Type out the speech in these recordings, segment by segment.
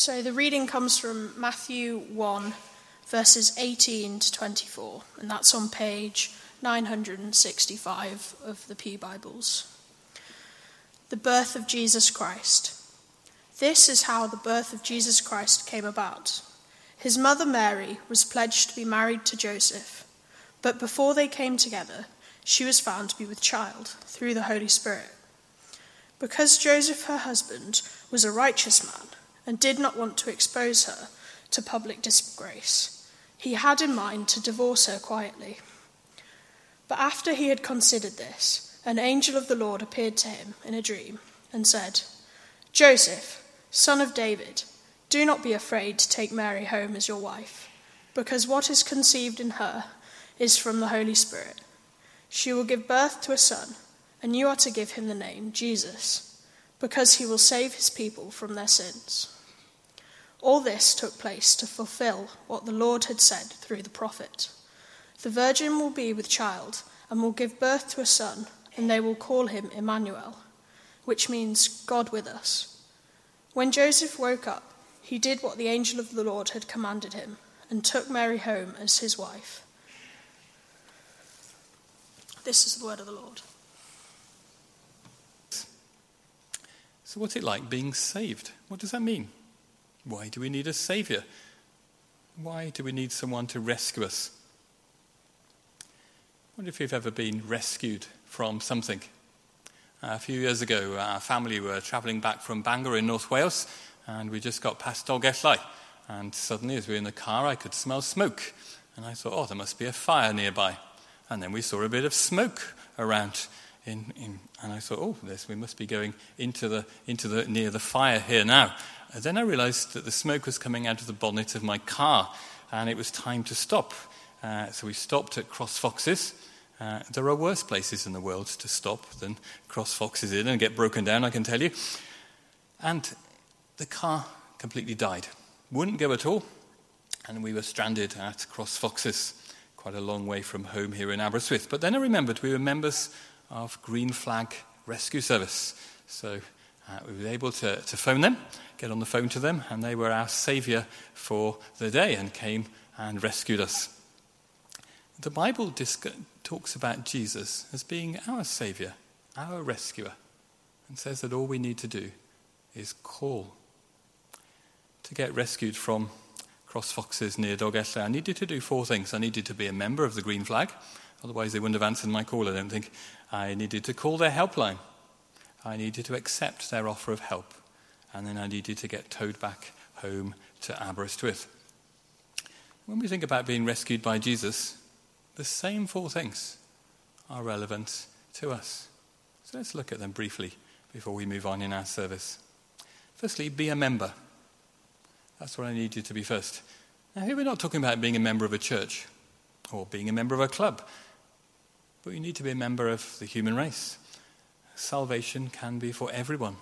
So the reading comes from Matthew 1, verses 18 to 24, and that's on page 965 of the Pew Bibles. The birth of Jesus Christ. This is how the birth of Jesus Christ came about. His mother Mary was pledged to be married to Joseph, but before they came together, she was found to be with child through the Holy Spirit. Because Joseph, her husband, was a righteous man and did not want to expose her to public disgrace, he had in mind to divorce her quietly. But after he had considered this, an angel of the Lord appeared to him in a dream and said, "Joseph, son of David, do not be afraid to take Mary home as your wife, because what is conceived in her is from the Holy Spirit. She will give birth to a son, and you are to give him the name Jesus, because he will save his people from their sins." All this took place to fulfill what the Lord had said through the prophet. The virgin will be with child and will give birth to a son, and they will call him Emmanuel, which means God with us. When Joseph woke up, he did what the angel of the Lord had commanded him and took Mary home as his wife. This is the word of the Lord. So what's it like being saved? What does that mean? Why do we need a saviour? Why do we need someone to rescue us? I wonder if you've ever been rescued from something. A few years ago, our family were travelling back from Bangor in North Wales, and we just got past Dolgellau. And suddenly, as we were in the car, I could smell smoke. And I thought, there must be a fire nearby. And then we saw a bit of smoke around. And I thought, we must be going into the near the fire here now. And then I realised that the smoke was coming out of the bonnet of my car, and it was time to stop. So we stopped at Cross Foxes. There are worse places in the world to stop than Cross Foxes in and get broken down, I can tell you. And the car completely died. Wouldn't go at all. And we were stranded at Cross Foxes, quite a long way from home here in Aberystwyth. But then I remembered we were members of Green Flag Rescue Service. So we were able to phone them, get on the phone to them, and they were our saviour for the day and came and rescued us. The Bible talks about Jesus as being our saviour, our rescuer, and says that all we need to do is call. To get rescued from Cross Foxes near Dolgellau, I needed to do 4 things. I needed to be a member of the Green Flag, otherwise they wouldn't have answered my call, I don't think. I needed to call their helpline. I needed to accept their offer of help. And then I needed to get towed back home to Aberystwyth. When we think about being rescued by Jesus, the same 4 things are relevant to us. So let's look at them briefly before we move on in our service. Firstly, be a member. That's what I need you to be first. Now, here we're not talking about being a member of a church or being a member of a club, but you need to be a member of the human race. Salvation can be for everyone.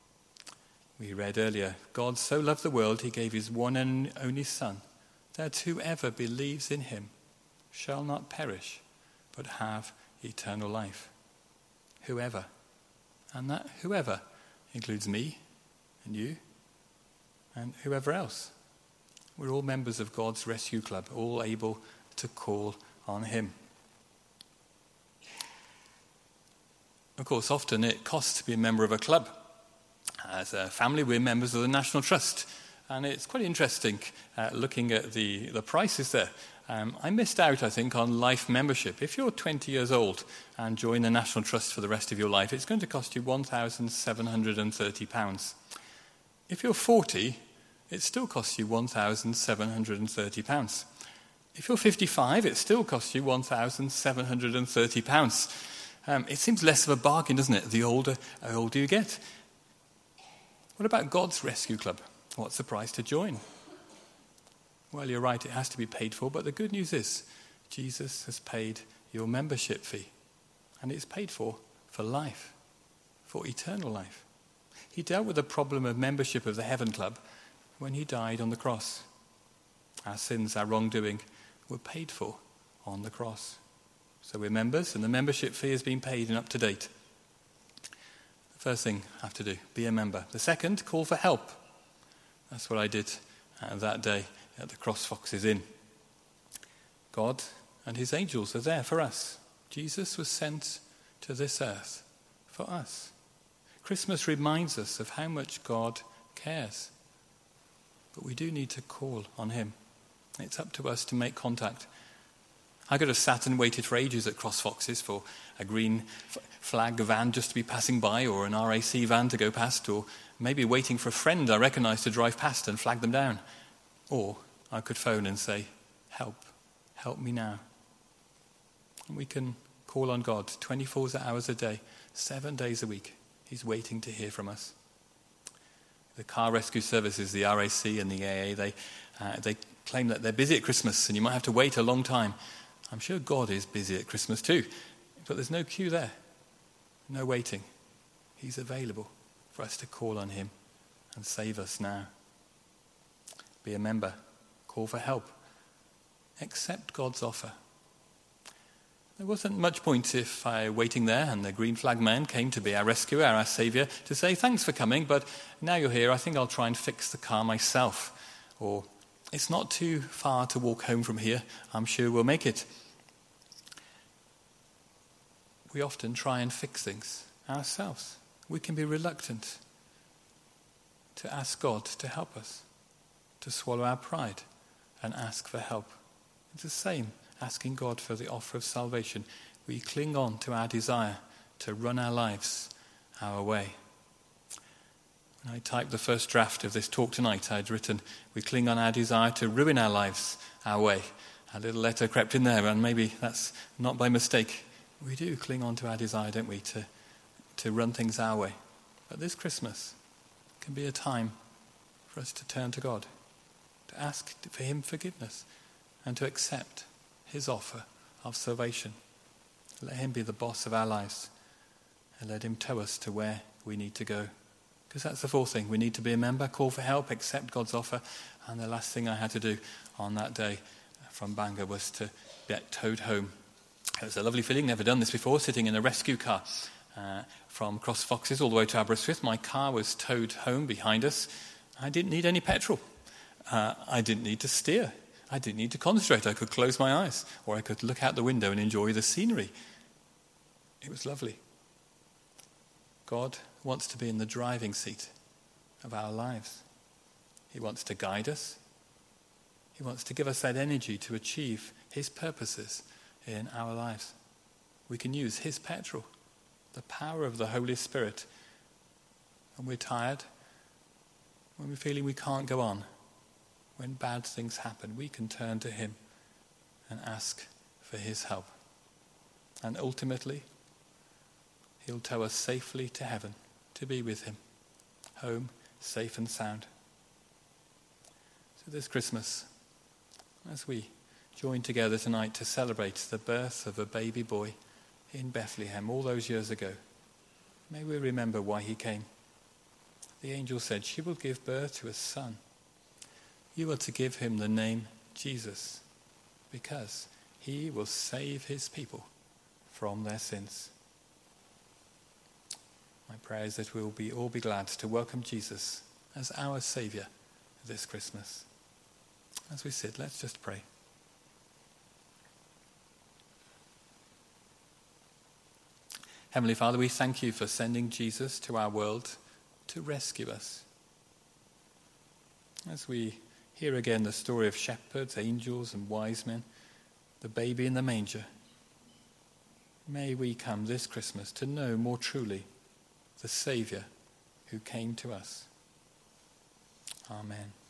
We read earlier, God so loved the world, he gave his one and only Son, that whoever believes in him shall not perish, but have eternal life. Whoever. And that whoever includes me and you and whoever else. We're all members of God's rescue club, all able to call on him. Of course, often it costs to be a member of a club. As a family, we're members of the National Trust. And it's quite interesting looking at the prices there. I missed out, I think, on life membership. If you're 20 years old and join the National Trust for the rest of your life, it's going to cost you £1,730. If you're 40, it still costs you £1,730. If you're 55, it still costs you £1,730. It seems less of a bargain, doesn't it, the older you get? What about God's Rescue Club? What's the price to join? Well, you're right, it has to be paid for, but the good news is Jesus has paid your membership fee, and it's paid for life, for eternal life. He dealt with the problem of membership of the Heaven Club when he died on the cross. Our sins, our wrongdoing, were paid for on the cross. So we're members, and the membership fee has been paid and up to date. The first thing I have to do, be a member. The second, call for help. That's what I did that day at the CrossFoxes Inn. God and his angels are there for us. Jesus was sent to this earth for us. Christmas reminds us of how much God cares. But we do need to call on him. It's up to us to make contact. I could have sat and waited for ages at CrossFoxes for a green flag van just to be passing by, or an RAC van to go past, or maybe waiting for a friend I recognised to drive past and flag them down. Or I could phone and say, help me now. And we can call on God 24 hours a day, 7 days a week. He's waiting to hear from us. The car rescue services, the RAC and the AA, they claim that they're busy at Christmas and you might have to wait a long time. I'm sure God is busy at Christmas too, but there's no queue there, no waiting. He's available for us to call on him and save us now. Be a member, call for help, accept God's offer. There wasn't much point if I waiting there and the green flag man came to be our rescuer, our saviour, to say thanks for coming, but now you're here, I think I'll try and fix the car myself. Or it's not too far to walk home from here, I'm sure we'll make it. We often try and fix things ourselves. We can be reluctant to ask God to help us, to swallow our pride and ask for help. It's the same asking God for the offer of salvation. We cling on to our desire to run our lives our way. When I typed the first draft of this talk tonight, I'd written, we cling on our desire to ruin our lives our way. A little letter crept in there, and maybe that's not by mistake. We do cling on to our desire, don't we, to run things our way. But this Christmas can be a time for us to turn to God, to ask for him forgiveness, and to accept his offer of salvation. Let him be the boss of our lives, and let him tow us to where we need to go. Because that's the fourth thing. We need to be a member, call for help, accept God's offer. And the last thing I had to do on that day from Bangor was to get towed home. It was a lovely feeling, never done this before, sitting in a rescue car from CrossFoxes all the way to Aberystwyth. My car was towed home behind us. I didn't need any petrol. I didn't need to steer. I didn't need to concentrate. I could close my eyes, or I could look out the window and enjoy the scenery. It was lovely. God wants to be in the driving seat of our lives. He wants to guide us. He wants to give us that energy to achieve his purposes in our lives. We can use his petrol, the power of the Holy Spirit. When we're tired, when we're feeling we can't go on, when bad things happen, we can turn to him and ask for his help. And ultimately, he'll tow us safely to heaven, to be with him, home safe and sound. So this Christmas, as we join together tonight to celebrate the birth of a baby boy in Bethlehem all those years ago, may we remember why he came. The angel said, she will give birth to a son. You are to give him the name Jesus, because he will save his people from their sins. My prayer is that we will all be glad to welcome Jesus as our Saviour this Christmas. As we sit, let's just pray. Heavenly Father, we thank you for sending Jesus to our world to rescue us. As we hear again the story of shepherds, angels and wise men, the baby in the manger, may we come this Christmas to know more truly the Saviour who came to us. Amen.